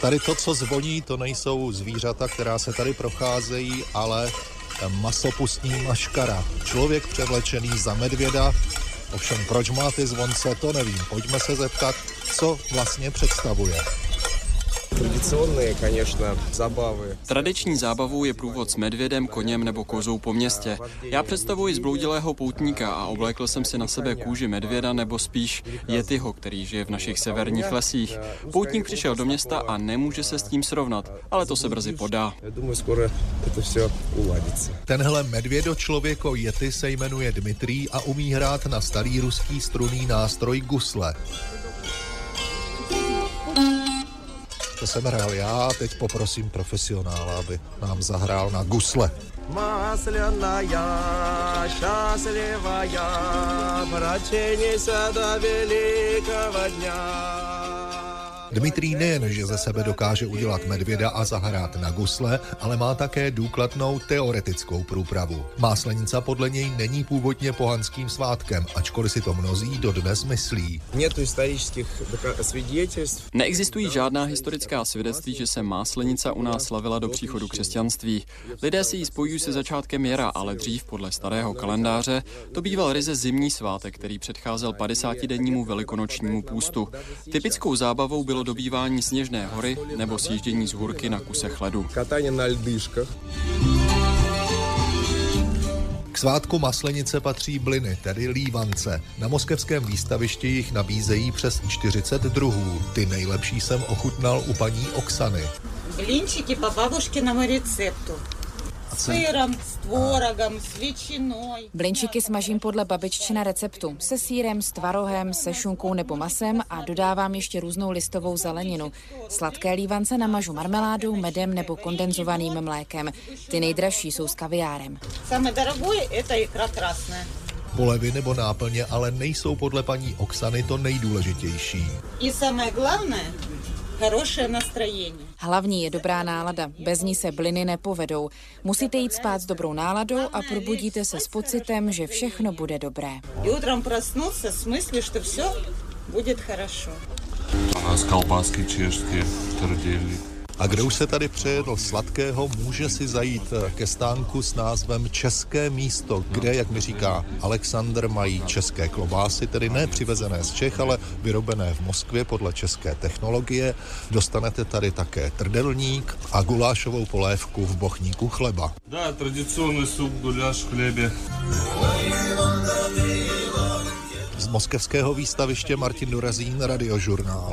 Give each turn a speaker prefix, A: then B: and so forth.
A: tady to, co zvoní, to nejsou zvířata, která se tady procházejí, ale masopustní maškara. Člověk převlečený za medvěda. Ovšem, proč má ty zvonce, to nevím. Pojďme se zeptat, co vlastně představuje.
B: Tradiční zábavou je průvod s medvědem, koněm nebo kozou po městě. Já představuji zbloudilého poutníka a oblékl jsem si na sebe kůži medvěda nebo spíš yetiho, který žije v našich severních lesích. Poutník přišel do města a nemůže se s tím srovnat, ale to se brzy podá.
A: Tenhle medvědočlověko yeti se jmenuje Dmitrij a umí hrát na starý ruský strunný nástroj gusle. To jsem hrál já, teď poprosím profesionála, aby nám zahrál na gusle. Masляная, счастливая, враченица до великого дня. Dmitrij nejen, že ze sebe dokáže udělat medvěda a zahrát na gusle, ale má také důkladnou teoretickou průpravu. Máslenica podle něj není původně pohanským svátkem, ačkoliv si to mnozí dodnes myslí.
B: Neexistují žádná historická svědectví, že se Máslenica u nás slavila do příchodu křesťanství. Lidé si ji spojují se začátkem jara, ale dřív podle starého kalendáře to býval ryze zimní svátek, který předcházel 50dennímu velikonočnímu půstu. Typickou zábavou bylo dobývání Sněžné hory nebo sjíždění z hůrky na kusech ledu.
A: K svátku Maslenice patří bliny, tedy lívance. Na moskevském výstavišti jich nabízejí přes 40 druhů. Ty nejlepší jsem ochutnal u paní Oksany.
C: Блинчики по бабушкиному рецепту. S sýrem, s tvorogem, s většinou.
D: Blinčiky smažím podle babiččina receptu. Se sýrem, s tvarohem, se šunkou nebo masem a dodávám ještě různou listovou zeleninu. Sladké lívance namažu marmeládou, medem nebo kondenzovaným mlékem. Ty nejdražší jsou s kaviárem.
C: Самое дорогое – это икра красная.
A: Polevy nebo náplně ale nejsou podle paní Oksany to nejdůležitější.
C: И самое главное – хорошее настроение.
D: Hlavní je dobrá nálada, bez ní se bliny nepovedou. Musíte jít spát s dobrou náladou a probudíte se s pocitem, že všechno bude dobré.
C: Утром проснуться с мыслью, что все будет хорошо.
E: У нас колбаски чешские, трудельни.
A: A kdo už se tady přejedl sladkého, může si zajít ke stánku s názvem České místo, kde, jak mi říká Alexandr, mají české klobásy, tedy ne přivezené z Čech, ale vyrobené v Moskvě podle české technologie. Dostanete tady také trdelník a gulášovou polévku v bochníku chleba.
E: Да, традиционный суп, гуляш в хлебе.
A: Z moskevského výstaviště Martin Dorazín, Radiožurnál.